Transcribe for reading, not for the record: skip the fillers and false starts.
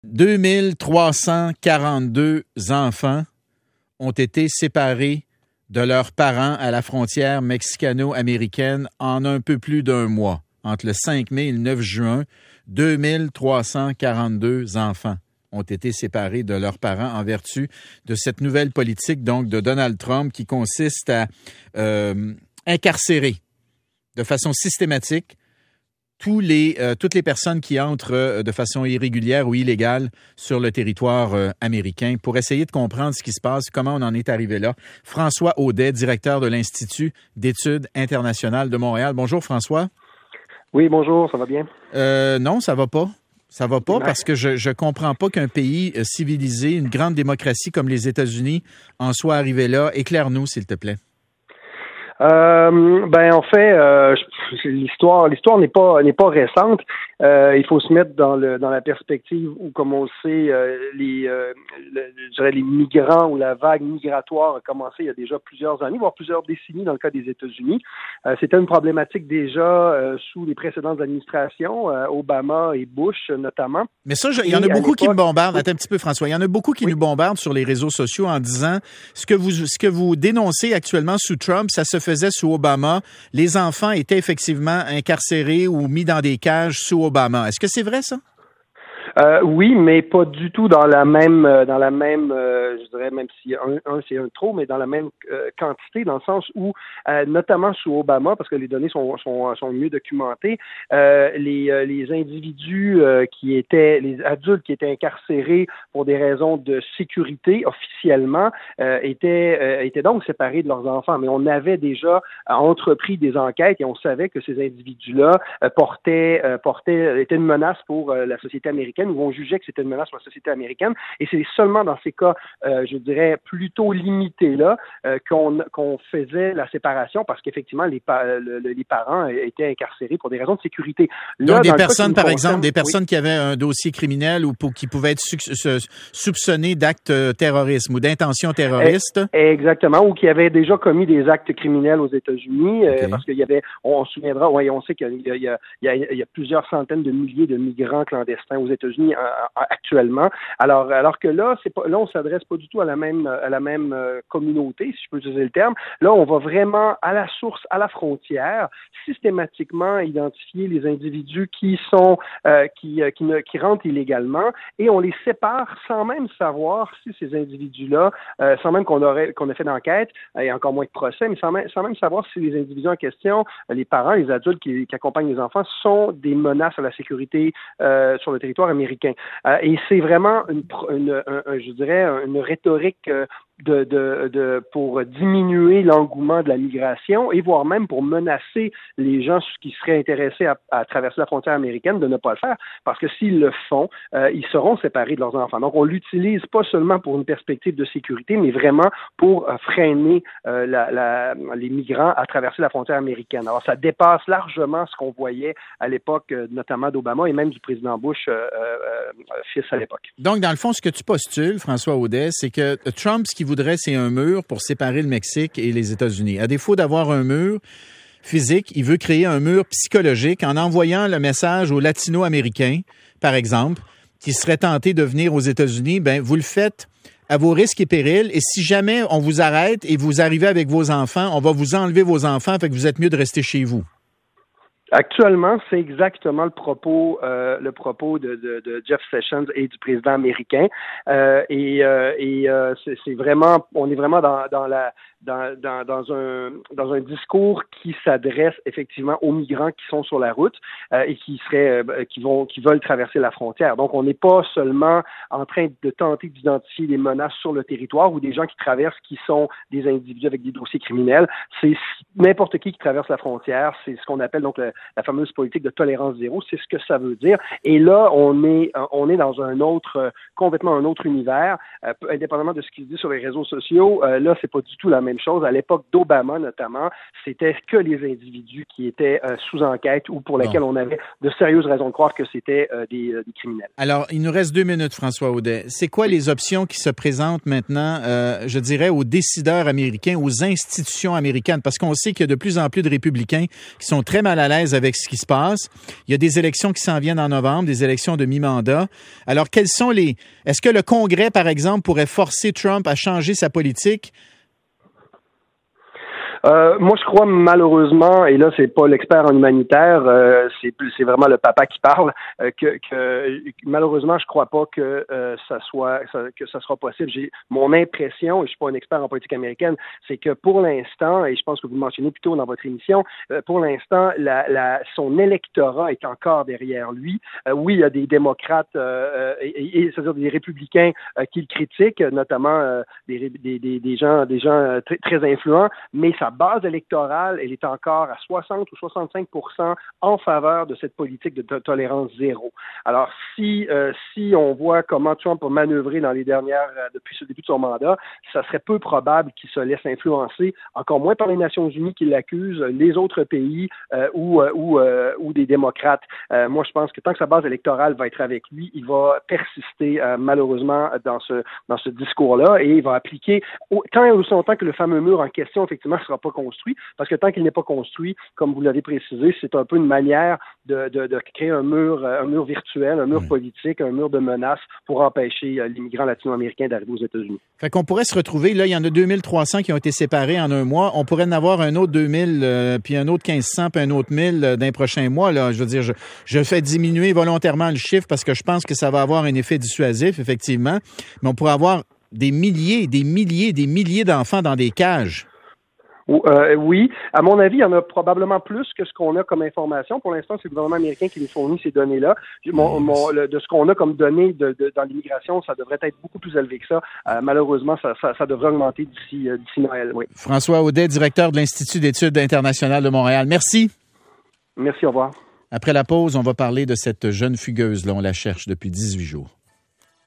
2342 enfants ont été séparés de leurs parents à la frontière mexicano-américaine en un peu plus d'un mois. Entre le 5 mai et le 9 juin, 2342 enfants ont été séparés de leurs parents en vertu de cette nouvelle politique donc de Donald Trump qui consiste à incarcérer de façon systématique toutes les personnes qui entrent de façon irrégulière ou illégale sur le territoire américain. Pour essayer de comprendre ce qui se passe, comment on en est arrivé là, François Audet, directeur de l'Institut d'études internationales de Montréal. Bonjour François. Oui, bonjour, ça va bien? Non, ça va pas. Ça va pas parce que je comprends pas qu'un pays civilisé, une grande démocratie comme les États-Unis en soit arrivé là. Éclaire-nous, s'il te plaît. En fait, l'histoire n'est pas récente. Il faut se mettre dans la perspective où, comme on le sait, les migrants ou la vague migratoire a commencé il y a déjà plusieurs années, voire plusieurs décennies dans le cas des États-Unis. C'était une problématique déjà sous les précédentes administrations, Obama et Bush notamment. Mais ça, il y en a beaucoup qui me bombardent. Attends un petit peu, François. Il y en a beaucoup qui nous bombardent sur les réseaux sociaux en disant ce que vous dénoncez actuellement sous Trump, ça se faisait sous Obama. Les enfants étaient effectivement incarcérés ou mis dans des cages sous Obama. Est-ce que c'est vrai, ça? Oui, mais pas du tout dans la même, je dirais, même si un c'est un trop, mais dans la même quantité, dans le sens où, notamment sous Obama, parce que les données sont mieux documentées, les individus les adultes qui étaient incarcérés pour des raisons de sécurité officiellement, étaient donc séparés de leurs enfants. Mais on avait déjà entrepris des enquêtes et on savait que ces individus-là étaient une menace pour la société américaine, où on jugeait que c'était une menace pour la société américaine. Et c'est seulement dans ces cas, je dirais, plutôt limités-là, qu'on faisait la séparation, parce qu'effectivement, les parents étaient incarcérés pour des raisons de sécurité. Là, donc, des personnes, par exemple, des personnes qui avaient un dossier criminel ou qui pouvaient être soupçonnées d'actes terrorisme ou d'intentions terroristes. Exactement, ou qui avaient déjà commis des actes criminels aux États-Unis, parce qu'il y avait, on se souviendra, on sait qu'il y a plusieurs centaines de milliers de migrants clandestins aux États-Unis actuellement. Alors que là, on s'adresse pas du tout à la même communauté, si je peux utiliser le terme. Là, on va vraiment à la source, à la frontière, systématiquement identifier les individus qui rentrent illégalement, et on les sépare sans même savoir si ces individus-là, sans même qu'on ait fait d'enquête, et encore moins de procès, mais sans même savoir si les individus en question, les parents, les adultes qui accompagnent les enfants, sont des menaces à la sécurité sur le territoire américain. Et c'est vraiment je dirais, une rhétorique pour diminuer l'engouement de la migration, et voire même pour menacer les gens qui seraient intéressés à traverser la frontière américaine de ne pas le faire, parce que s'ils le font, ils seront séparés de leurs enfants. Donc, on l'utilise pas seulement pour une perspective de sécurité, mais vraiment pour freiner les migrants à traverser la frontière américaine. Alors, ça dépasse largement ce qu'on voyait à l'époque, notamment d'Obama et même du président Bush, fils à l'époque. Donc, dans le fond, ce que tu postules, François Audet, c'est que Trump, ce qu'il voudrait, c'est un mur pour séparer le Mexique et les États-Unis. À défaut d'avoir un mur physique, il veut créer un mur psychologique en envoyant le message aux Latino-Américains, par exemple, qui seraient tentés de venir aux États-Unis. Ben, vous le faites à vos risques et périls, et si jamais on vous arrête et vous arrivez avec vos enfants, on va vous enlever vos enfants, fait que vous êtes mieux de rester chez vous. Actuellement, c'est exactement le propos de Jeff Sessions et du président américain. C'est vraiment, on est vraiment dans un discours qui s'adresse effectivement aux migrants qui sont sur la route et qui veulent traverser la frontière. Donc, on n'est pas seulement en train de tenter d'identifier des menaces sur le territoire ou des gens qui traversent qui sont des individus avec des dossiers criminels. C'est n'importe qui traverse la frontière. C'est ce qu'on appelle donc la fameuse politique de tolérance zéro. C'est ce que ça veut dire. Et là, on est dans complètement un autre univers, indépendamment de ce qui se dit sur les réseaux sociaux. Là, c'est pas du tout la même chose. À l'époque d'Obama, notamment, c'était que les individus qui étaient sous enquête ou pour lesquels on avait de sérieuses raisons de croire que c'était des criminels. Alors, il nous reste 2 minutes, François Audet. C'est quoi les options qui se présentent maintenant, je dirais, aux décideurs américains, aux institutions américaines? Parce qu'on sait qu'il y a de plus en plus de républicains qui sont très mal à l'aise l'aise avec ce qui se passe. Il y a des élections qui s'en viennent en novembre, des élections de mi-mandat. Alors, est-ce que le Congrès, par exemple, pourrait forcer Trump à changer sa politique? Moi, je crois malheureusement, et là, c'est pas l'expert en humanitaire, c'est vraiment le papa qui parle, que malheureusement, je crois pas que ça sera possible. J'ai mon impression, et je suis pas un expert en politique américaine, c'est que pour l'instant, et je pense que vous le mentionnez plus tôt dans votre émission, pour l'instant, son électorat est encore derrière lui. Oui, il y a des démocrates, c'est-à-dire des républicains qui le critiquent, notamment des gens très influents, mais sa base électorale, elle est encore à 60 ou 65% en faveur de cette politique de tolérance zéro. Alors, si on voit comment Trump a manœuvré dans les depuis ce début de son mandat, ça serait peu probable qu'il se laisse influencer, encore moins par les Nations Unies qui l'accusent, les autres pays ou des démocrates. Moi, je pense que tant que sa base électorale va être avec lui, il va persister malheureusement dans ce discours-là et il va appliquer tant et aussi longtemps que le fameux mur en question, effectivement, sera pas construit, parce que tant qu'il n'est pas construit, comme vous l'avez précisé, c'est un peu une manière de créer un mur virtuel, un mur politique, un mur de menaces pour empêcher l'immigrant latino-américain d'arriver aux États-Unis. Fait qu'on pourrait se retrouver, là, il y en a 2300 qui ont été séparés en un mois. On pourrait en avoir un autre 2000, puis un autre 1500, puis un autre 1000 dans les prochains mois. Là. Je veux dire, je fais diminuer volontairement le chiffre parce que je pense que ça va avoir un effet dissuasif, effectivement. Mais on pourrait avoir des milliers d'enfants dans des cages. Oui. À mon avis, il y en a probablement plus que ce qu'on a comme information. Pour l'instant, c'est le gouvernement américain qui nous fournit ces données-là. De ce qu'on a comme données dans l'immigration, ça devrait être beaucoup plus élevé que ça. Malheureusement, ça devrait augmenter d'ici Noël. Oui. François Audet, directeur de l'Institut d'études internationales de Montréal. Merci. Merci, au revoir. Après la pause, on va parler de cette jeune fugueuse. Là, on la cherche depuis 18 jours.